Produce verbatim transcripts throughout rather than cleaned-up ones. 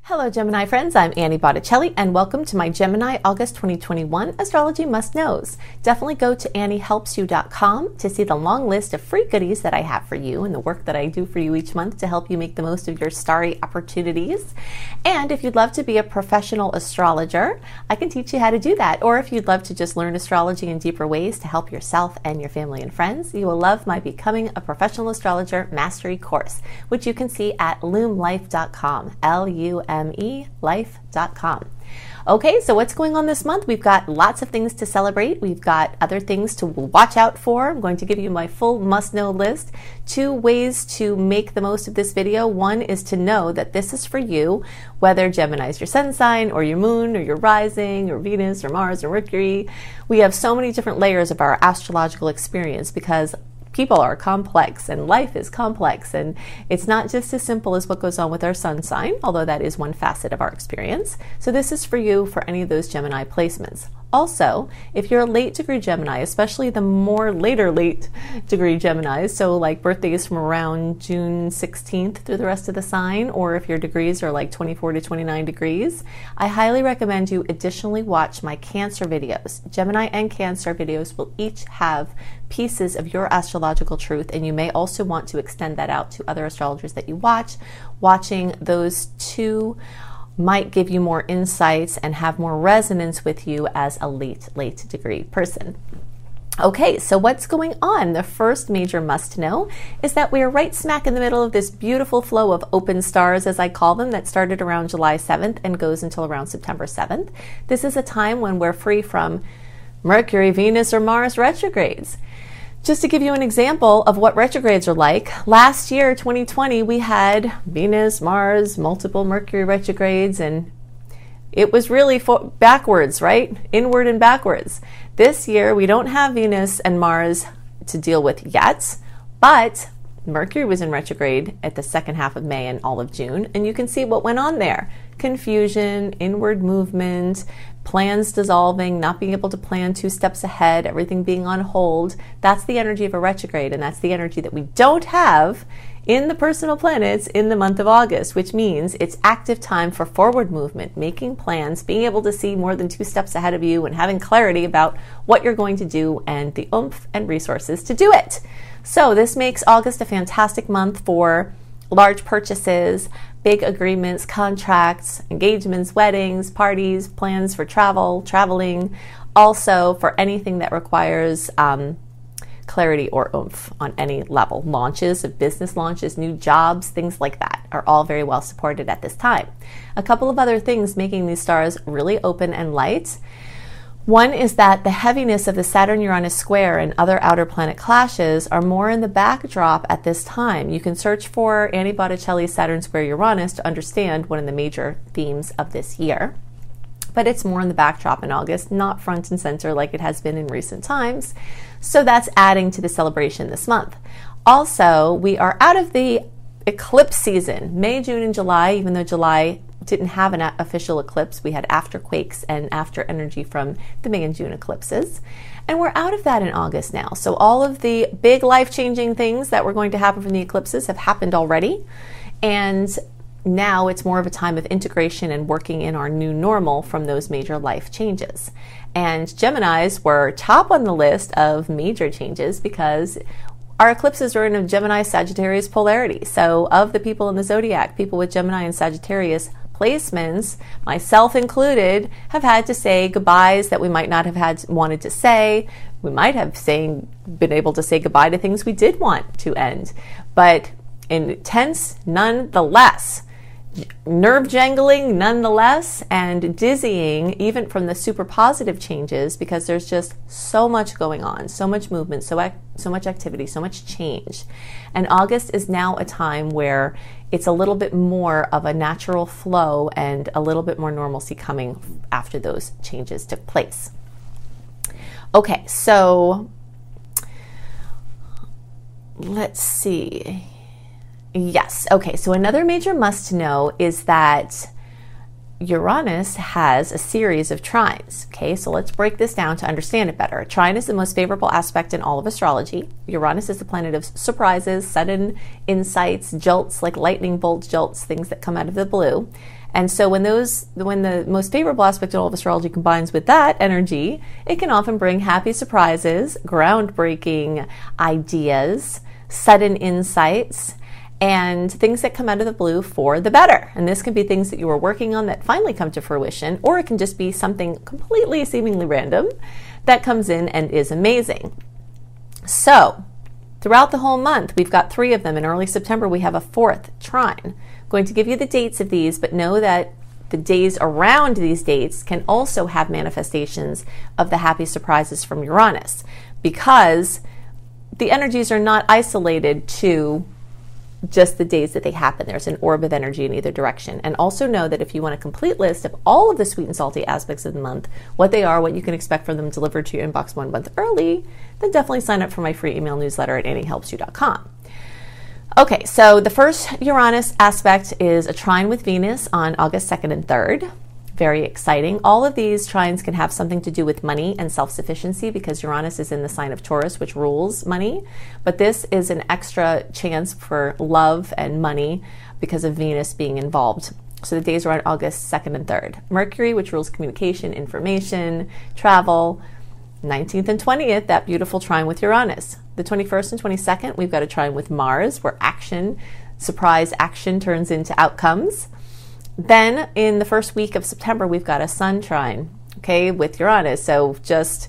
Hello Gemini friends, I'm Annie Botticelli and welcome to my Gemini August twenty twenty-one Astrology Must Knows. Definitely go to annie helps you dot com to see the long list of free goodies that I have for you and the work that I do for you each month to help you make the most of your starry opportunities. And if you'd love to be a professional astrologer, I can teach you how to do that. Or if you'd love to just learn astrology in deeper ways to help yourself and your family and friends, you will love my Becoming a Professional Astrologer Mastery course, which you can see at loom life dot com, L U M E life dot com. Okay, so what's going on this month? We've got lots of things to celebrate. We've got other things to watch out for. I'm going to give you my full must-know list. Two ways to make the most of this video. One is to know that this is for you, whether Gemini is your sun sign or your moon or your rising or Venus or Mars or Mercury. We have so many different layers of our astrological experience because people are complex and life is complex, and it's not just as simple as what goes on with our sun sign, although that is one facet of our experience. So this is for you for any of those Gemini placements. Also, if you're a late degree Gemini, especially the more later late degree Geminis, so like birthdays from around June sixteenth through the rest of the sign, or if your degrees are like twenty-four to twenty-nine degrees, I highly recommend you additionally watch my Cancer videos. Gemini and Cancer videos will each have pieces of your astrological truth, and you may also want to extend that out to other astrologers that you watch. Watching those two might give you more insights and have more resonance with you as a late, late degree person. Okay, so what's going on? The first major must know is that we are right smack in the middle of this beautiful flow of open stars, as I call them, that started around July seventh and goes until around September seventh. This is a time when we're free from Mercury, Venus, or Mars retrogrades. Just to give you an example of what retrogrades are like, last year, twenty twenty, we had Venus, Mars, multiple Mercury retrogrades, and it was really fo- backwards, right? Inward and backwards. This year, we don't have Venus and Mars to deal with yet, but Mercury was in retrograde at the second half of May and all of June, and you can see what went on there. Confusion, inward movement, plans dissolving, not being able to plan two steps ahead, everything being on hold. That's the energy of a retrograde, and that's the energy that we don't have in the personal planets in the month of August, which means it's active time for forward movement, making plans, being able to see more than two steps ahead of you, and having clarity about what you're going to do and the oomph and resources to do it. So this makes August a fantastic month for large purchases, big agreements, contracts, engagements, weddings, parties, plans for travel, traveling, also for anything that requires um, clarity or oomph on any level. Launches of business launches, new jobs, things like that are all very well supported at this time. A couple of other things making these stars really open and light. One is that the heaviness of the Saturn-Uranus square and other outer planet clashes are more in the backdrop at this time. You can search for Annie Botticelli's Saturn square Uranus to understand one of the major themes of this year. But it's more in the backdrop in August, not front and center like it has been in recent times. So that's adding to the celebration this month. Also, we are out of the eclipse season. May, June, and July, even though July didn't have an official eclipse, we had after quakes and after energy from the May and June eclipses. And we're out of that in August now. So all of the big life-changing things that were going to happen from the eclipses have happened already. And now it's more of a time of integration and working in our new normal from those major life changes. And Geminis were top on the list of major changes because our eclipses are in a Gemini-Sagittarius polarity. So of the people in the zodiac, people with Gemini and Sagittarius placements, myself included, have had to say goodbyes that we might not have had wanted to say. We might have saying, been able to say goodbye to things we did want to end. But intense nonetheless. Nerve jangling nonetheless, and dizzying even from the super positive changes, because there's just so much going on, so much movement, so ac- so much activity, so much change. And August is now a time where it's a little bit more of a natural flow and a little bit more normalcy coming after those changes took place. Okay, so let's see. Yes. Okay. So another major must know is that Uranus has a series of trines. Okay, so let's break this down to understand it better. A trine is the most favorable aspect in all of astrology. Uranus is the planet of surprises, sudden insights, jolts, like lightning bolt jolts, things that come out of the blue. And so when those, when the most favorable aspect in all of astrology combines with that energy, it can often bring happy surprises, groundbreaking ideas, sudden insights, and things that come out of the blue for the better. And this can be things that you were working on that finally come to fruition, or it can just be something completely seemingly random that comes in and is amazing. So throughout the whole month, we've got three of them. In early September, we have a fourth trine. I'm going to give you the dates of these, but know that the days around these dates can also have manifestations of the happy surprises from Uranus, because the energies are not isolated to just the days that they happen. There's an orb of energy in either direction. And also know that if you want a complete list of all of the sweet and salty aspects of the month, what they are, what you can expect from them delivered to your inbox one month early, then definitely sign up for my free email newsletter at annie helps you dot com. Okay, so the first Uranus aspect is a trine with Venus on August second and third. Very exciting. All of these trines can have something to do with money and self-sufficiency, because Uranus is in the sign of Taurus, which rules money. But this is an extra chance for love and money because of Venus being involved. So the days are on August second and third. Mercury, which rules communication, information, travel. nineteenth and twentieth, that beautiful trine with Uranus. The twenty-first and twenty-second, we've got a trine with Mars, where action, surprise action turns into outcomes. Then in the first week of September, we've got a Sun trine, okay, with Uranus. So just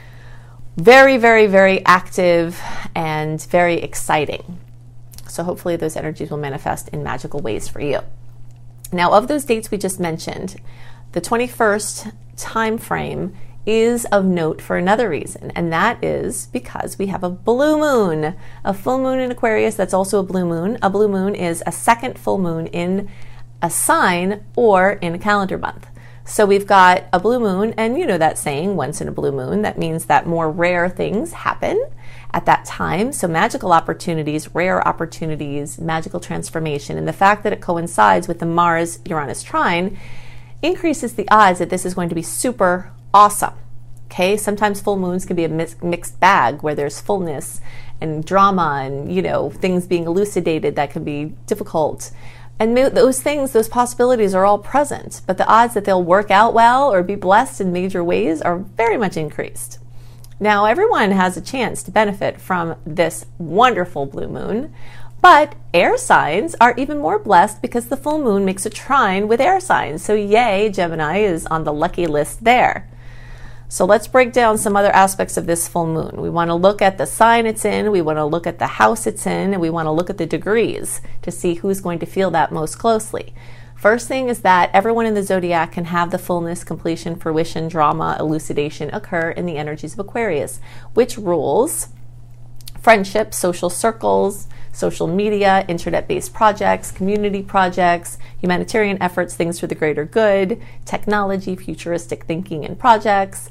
very, very, very active and very exciting. So hopefully those energies will manifest in magical ways for you. Now, of those dates we just mentioned, the twenty-first time frame is of note for another reason, and that is because we have a blue moon, a full moon in Aquarius that's also a blue moon. A blue moon is a second full moon in a sign or in a calendar month. So we've got a blue moon, and you know that saying, once in a blue moon. That means that more rare things happen at that time. So magical opportunities, rare opportunities, magical transformation. And the fact that it coincides with the Mars-Uranus trine increases the odds that this is going to be super awesome. Okay, sometimes full moons can be a mixed bag where there's fullness and drama and, you know, things being elucidated that can be difficult. And those things, those possibilities are all present, but the odds that they'll work out well or be blessed in major ways are very much increased. Now, everyone has a chance to benefit from this wonderful blue moon, but air signs are even more blessed because the full moon makes a trine with air signs. So yay, Gemini is on the lucky list there. So let's break down some other aspects of this full moon. We want to look at the sign it's in, we want to look at the house it's in, and we want to look at the degrees to see who's going to feel that most closely. First thing is that everyone in the zodiac can have the fullness, completion, fruition, drama, elucidation occur in the energies of Aquarius, which rules friendships, social circles, social media, internet-based projects, community projects, humanitarian efforts, things for the greater good, technology, futuristic thinking and projects,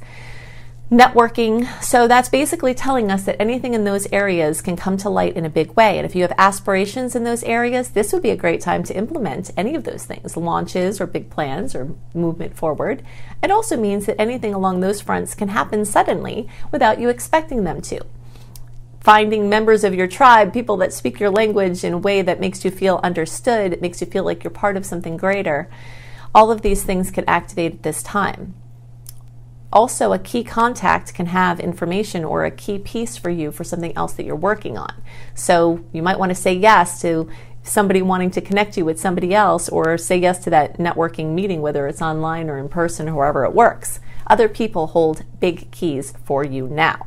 networking. So that's basically telling us that anything in those areas can come to light in a big way. And if you have aspirations in those areas, this would be a great time to implement any of those things, launches or big plans or movement forward. It also means that anything along those fronts can happen suddenly without you expecting them to. Finding members of your tribe, people that speak your language in a way that makes you feel understood, it makes you feel like you're part of something greater. All of these things can activate at this time. Also, a key contact can have information or a key piece for you for something else that you're working on. So you might want to say yes to somebody wanting to connect you with somebody else, or say yes to that networking meeting, whether it's online or in person or wherever it works. Other people hold big keys for you now.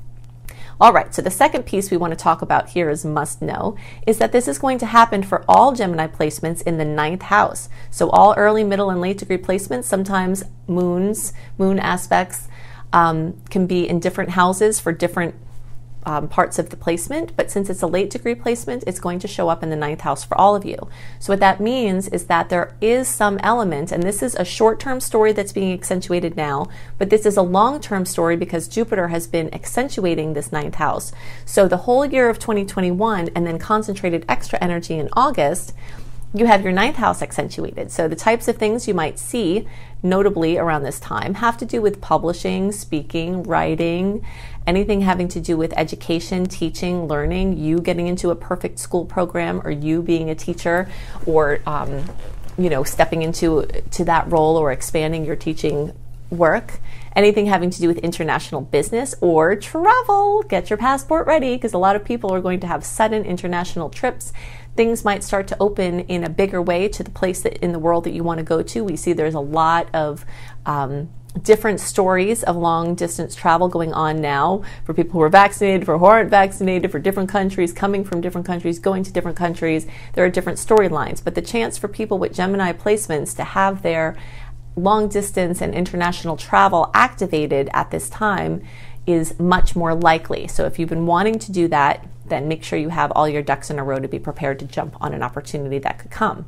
All right, so the second piece we want to talk about here is must know, is that this is going to happen for all Gemini placements in the ninth house. So all early, middle, and late degree placements, sometimes moons, moon aspects um, can be in different houses for different um, parts of the placement, but since it's a late degree placement, it's going to show up in the ninth house for all of you. So what that means is that there is some element, and this is a short-term story that's being accentuated now, but this is a long-term story because Jupiter has been accentuating this ninth house. So the whole year of twenty twenty-one, and then concentrated extra energy in August, you have your ninth house accentuated. So the types of things you might see notably around this time have to do with publishing, speaking, writing, anything having to do with education, teaching, learning, you getting into a perfect school program, or you being a teacher, or um, you know, stepping into to that role or expanding your teaching work. Anything having to do with international business or travel. Get your passport ready, because a lot of people are going to have sudden international trips. Things might start to open in a bigger way to the place that in the world that you want to go to. We see there's a lot of um, different stories of long distance travel going on now for people who are vaccinated, for who aren't vaccinated, for different countries, coming from different countries, going to different countries. There are different storylines, but the chance for people with Gemini placements to have their long distance and international travel activated at this time is much more likely. So if you've been wanting to do that, then make sure you have all your ducks in a row to be prepared to jump on an opportunity that could come.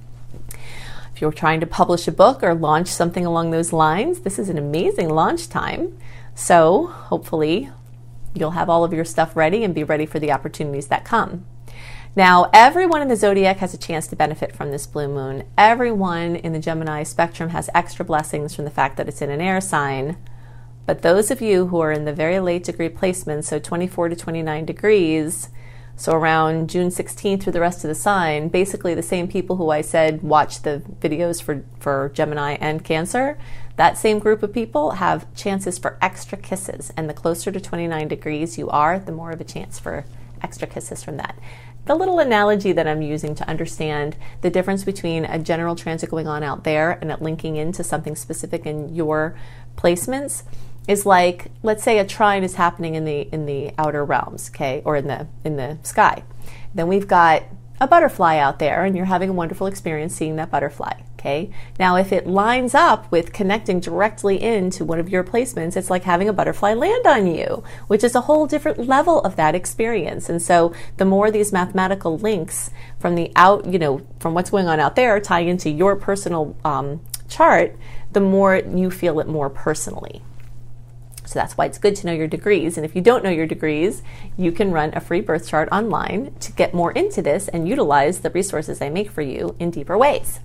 If you're trying to publish a book or launch something along those lines, this is an amazing launch time. So hopefully you'll have all of your stuff ready and be ready for the opportunities that come. Now, everyone in the zodiac has a chance to benefit from this blue moon. Everyone in the Gemini spectrum has extra blessings from the fact that it's in an air sign. But those of you who are in the very late degree placements, so twenty-four to twenty-nine degrees, so around June sixteenth through the rest of the sign, basically the same people who I said watch the videos for, for Gemini and Cancer, that same group of people have chances for extra kisses. And the closer to twenty-nine degrees you are, the more of a chance for extra kisses from that. The little analogy that I'm using to understand the difference between a general transit going on out there and it linking into something specific in your placements is like, let's say a trine is happening in the in the outer realms, okay, or in the in the sky. Then we've got a butterfly out there, and you're having a wonderful experience seeing that butterfly, okay? Now, if it lines up with connecting directly into one of your placements, it's like having a butterfly land on you, which is a whole different level of that experience. And so the more these mathematical links from the out, you know, from what's going on out there tie into your personal um, chart, the more you feel it more personally. So that's why it's good to know your degrees. And if you don't know your degrees, you can run a free birth chart online to get more into this and utilize the resources I make for you in deeper ways.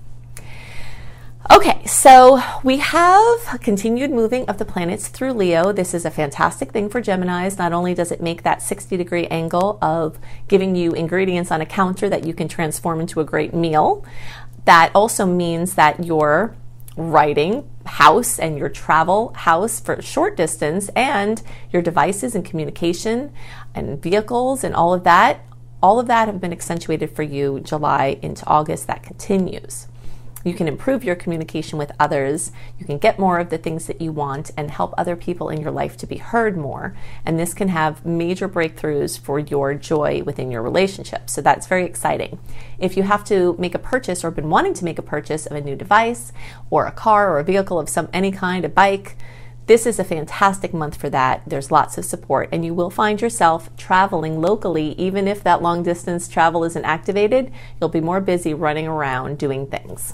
Okay, so we have continued moving of the planets through Leo. This is a fantastic thing for Geminis. Not only does it make that sixty degree angle of giving you ingredients on a counter that you can transform into a great meal, that also means that your writing house and your travel house for short distance and your devices and communication and vehicles and all of that, all of that have been accentuated for you July into August. That continues. You can improve your communication with others. You can get more of the things that you want and help other people in your life to be heard more. And this can have major breakthroughs for your joy within your relationship. So that's very exciting. If you have to make a purchase or been wanting to make a purchase of a new device or a car or a vehicle of some any kind, a bike, this is a fantastic month for that. There's lots of support, and you will find yourself traveling locally. Even if that long distance travel isn't activated, you'll be more busy running around doing things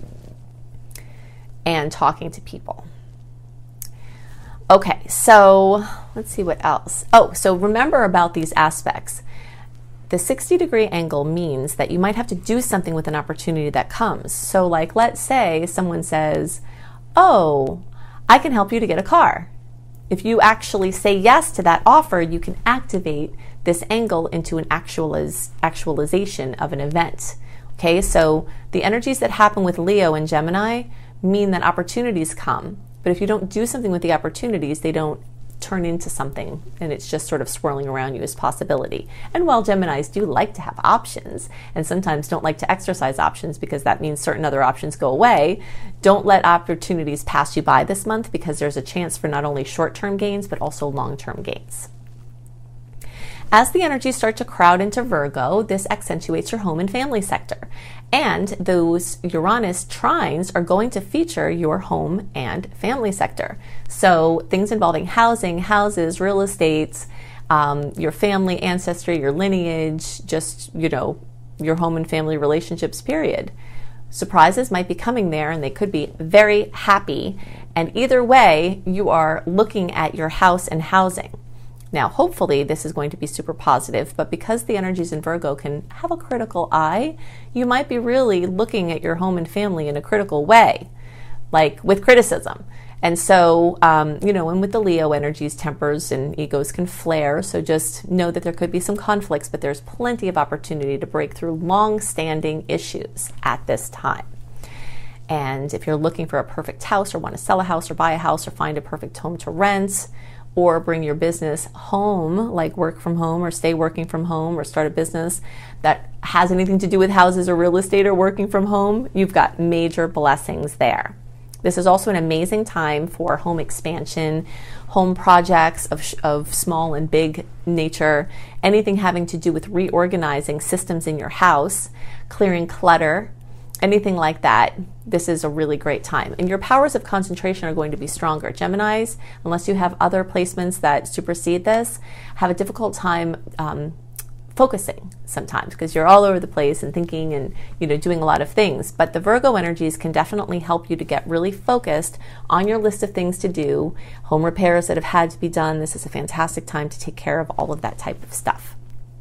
and talking to people. Okay, so let's see what else. Oh, so remember about these aspects. The sixty degree angle means that you might have to do something with an opportunity that comes. So like, let's say someone says, oh, I can help you to get a car. If you actually say yes to that offer, you can activate this angle into an actualiz- actualization of an event. Okay, so the energies that happen with Leo and Gemini mean that opportunities come, but if you don't do something with the opportunities, they don't turn into something, and it's just sort of swirling around you as possibility. And while Geminis do like to have options, and sometimes don't like to exercise options because that means certain other options go away, don't let opportunities pass you by this month, because there's a chance for not only short-term gains, but also long-term gains. As the energies start to crowd into Virgo, this accentuates your home and family sector. And those Uranus trines are going to feature your home and family sector. So things involving housing, houses, real estates, um, your family ancestry, your lineage, just, you know, your home and family relationships, period. Surprises might be coming there, and they could be very happy. And either way, you are looking at your house and housing. Now, hopefully this is going to be super positive, but because the energies in Virgo can have a critical eye, you might be really looking at your home and family in a critical way, like with criticism. And so, um, you know, and with the Leo energies, tempers and egos can flare. So just know that there could be some conflicts, but there's plenty of opportunity to break through long-standing issues at this time. And if you're looking for a perfect house or want to sell a house or buy a house or find a perfect home to rent, or bring your business home, like work from home or stay working from home or start a business that has anything to do with houses or real estate or working from home, you've got major blessings there. This is also an amazing time for home expansion, home projects of, of small and big nature, anything having to do with reorganizing systems in your house, clearing clutter, anything like that. This is a really great time. And your powers of concentration are going to be stronger. Geminis, unless you have other placements that supersede this, have a difficult time um, focusing sometimes because you're all over the place and thinking and, you know, doing a lot of things. But the Virgo energies can definitely help you to get really focused on your list of things to do, home repairs that have had to be done. This is a fantastic time to take care of all of that type of stuff.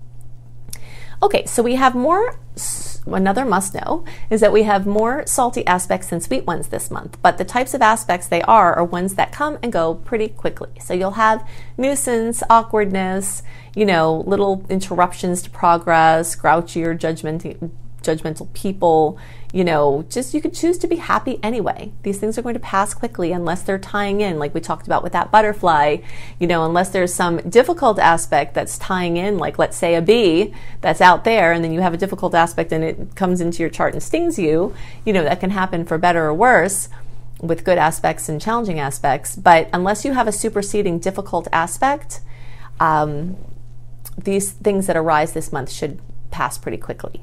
Okay, so we have more, another must know is that we have more salty aspects than sweet ones this month, but the types of aspects they are are ones that come and go pretty quickly. So you'll have nuisance, awkwardness, you know, little interruptions to progress, grouchy or judgmental, judgmental people, you know, just you could choose to be happy anyway. These things are going to pass quickly unless they're tying in, like we talked about with that butterfly, you know, unless there's some difficult aspect that's tying in, like let's say a bee that's out there and then you have a difficult aspect and it comes into your chart and stings you, you know, that can happen for better or worse with good aspects and challenging aspects. But unless you have a superseding difficult aspect, um, these things that arise this month should pass pretty quickly.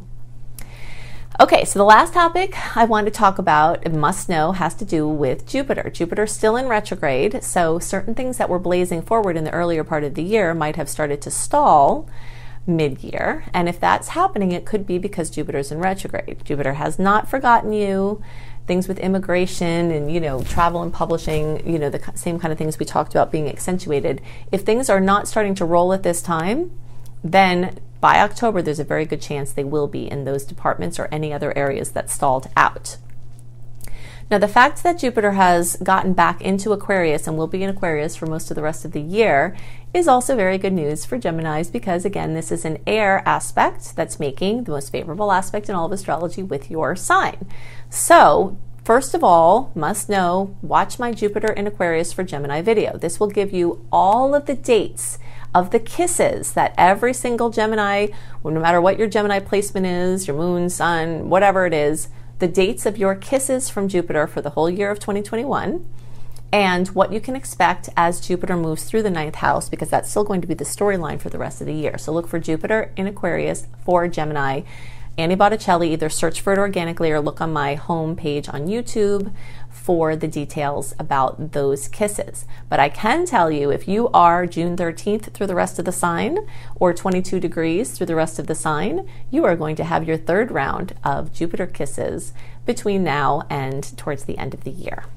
Okay, so the last topic I want to talk about, must know, has to do with Jupiter. Jupiter's still in retrograde, so certain things that were blazing forward in the earlier part of the year might have started to stall mid-year. And if that's happening, it could be because Jupiter's in retrograde. Jupiter has not forgotten you. Things with immigration and, you know, travel and publishing, you know, the same kind of things we talked about being accentuated. If things are not starting to roll at this time, then by October, there's a very good chance they will be in those departments or any other areas that stalled out. Now, the fact that Jupiter has gotten back into Aquarius and will be in Aquarius for most of the rest of the year is also very good news for Geminis because, again, this is an air aspect that's making the most favorable aspect in all of astrology with your sign. So, first of all, must know, watch my Jupiter in Aquarius for Gemini video. This will give you all of the dates of the kisses that every single Gemini, well, no matter what your Gemini placement is, your moon, sun, whatever it is, the dates of your kisses from Jupiter for the whole year of twenty twenty-one, and what you can expect as Jupiter moves through the ninth house, because that's still going to be the storyline for the rest of the year. So look for Jupiter in Aquarius for Gemini. Annie Botticelli, either search for it organically or look on my home page on YouTube for the details about those kisses. But I can tell you, if you are June thirteenth through the rest of the sign or twenty-two degrees through the rest of the sign, you are going to have your third round of Jupiter kisses between now and towards the end of the year.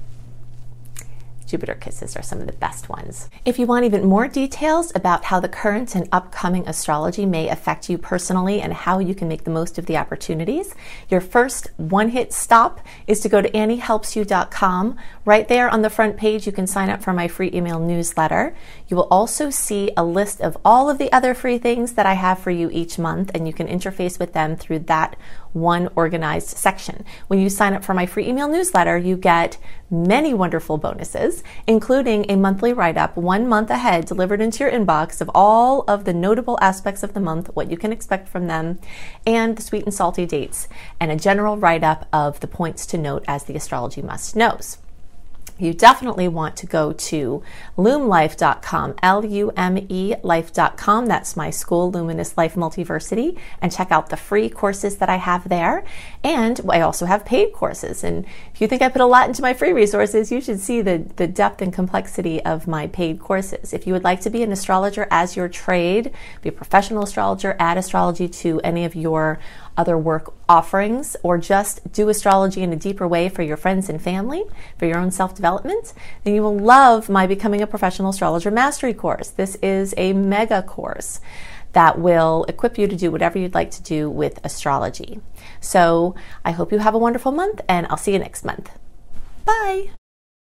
Jupiter kisses are some of the best ones. If you want even more details about how the current and upcoming astrology may affect you personally and how you can make the most of the opportunities, your first one-hit stop is to go to annie helps you dot com. Right there on the front page, you can sign up for my free email newsletter. You will also see a list of all of the other free things that I have for you each month, and you can interface with them through that one organized section. When you sign up for my free email newsletter, you get many wonderful bonuses, including a monthly write-up one month ahead delivered into your inbox of all of the notable aspects of the month, what you can expect from them, and the sweet and salty dates, and a general write-up of the points to note as the astrology must knows. You definitely want to go to lume life dot com, L U M E life dot com. That's my school, Luminous Life Multiversity, and check out the free courses that I have there. And I also have paid courses. And if you think I put a lot into my free resources, you should see the, the depth and complexity of my paid courses. If you would like to be an astrologer as your trade, be a professional astrologer, add astrology to any of your other work offerings, or just do astrology in a deeper way for your friends and family, for your own self-development, then you will love my Becoming a Professional Astrologer Mastery course. This is a mega course that will equip you to do whatever you'd like to do with astrology. So I hope you have a wonderful month, and I'll see you next month. Bye.